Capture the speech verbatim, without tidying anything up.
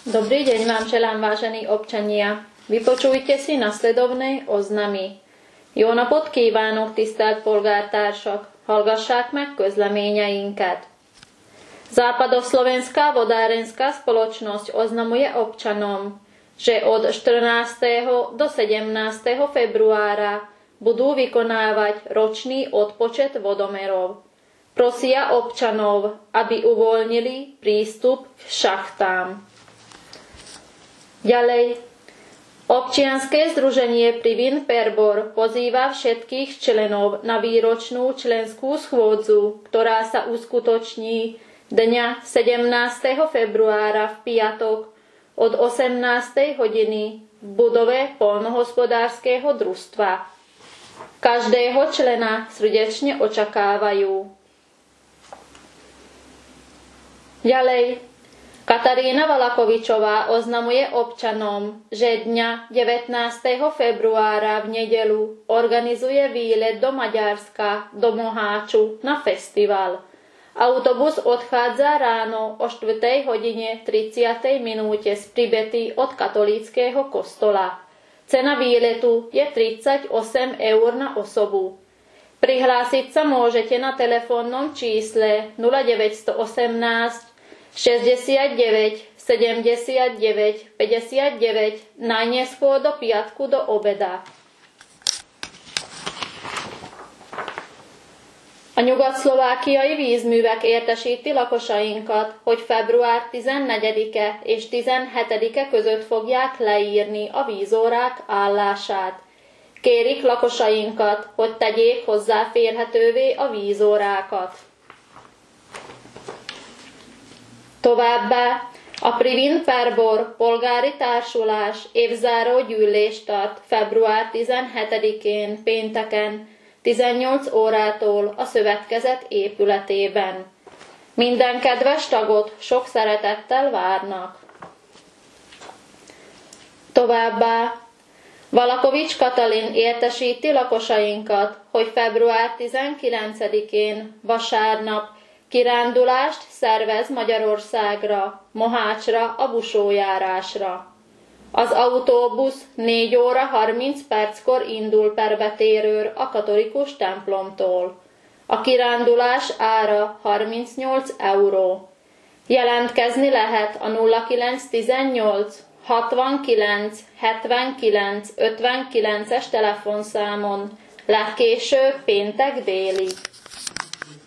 Dobrý deň vám želám, vážení občania. Vypočujte si nasledovné oznamy. Jó napot kívánok, tisztelt polgártársak! Hallgassák meg közleményeinket. Západoslovenská vodárenská spoločnosť oznamuje občanom, že od štrnásteho do sedemnásteho februára budú vykonávať ročný odpočet vodomerov. Prosia občanov, aby uvoľnili prístup k šachtám. Ďalej, občianske združenie Privin Perbor pozýva všetkých členov na výročnú členskú schôdzu, ktorá sa uskutoční dňa sedemnásteho februára v piatok od osemnástej hodiny v budove poľnohospodárskeho družstva. Každého člena srdečne očakávajú. Ďalej, Katarína Valakovičová oznamuje občanom, že dňa devätnásteho februára v nedeľu organizuje výlet do Maďarska, do Moháču na festival. Autobus odchádza ráno o štvrtej hodine tridsiatej minúte z Pribety od katolíckeho kostola. Cena výletu je tridsaťosem eur na osobu. Prihlásiť sa môžete na telefónnom čísle nula deväť jedna osem šesťdesiatdeväť sedemdesiatdeväť päťdesiatdeväť najneskôr do piatku do obeda. A Nyugat-Szlovákiai vízművek értesíti lakosainkat, hogy február tizennegyedike és tizenhetedike között fogják leírni a vízórák állását. Kérik lakosainkat, hogy tegyék hozzáférhetővé a vízórákat. Továbbá a Privin Perbor polgári társulás évzáró gyűlést tart február tizenhetedikén pénteken tizennyolc órától a szövetkezet épületében. Minden kedves tagot sok szeretettel várnak. Továbbá Valakovics Katalin értesíti lakosainkat, hogy február tizenkilencedikén vasárnap kirándulást szervez Magyarországra, Mohácsra, a busójárásra. Az autóbusz négy óra harminc perckor indul Perbetérről a katolikus templomtól. A kirándulás ára harmincnyolc euró. Jelentkezni lehet a nulla kilenc tizennyolc hatvankilenc hetvenkilenc ötvenkilences telefonszámon, legkésőbb péntek délig.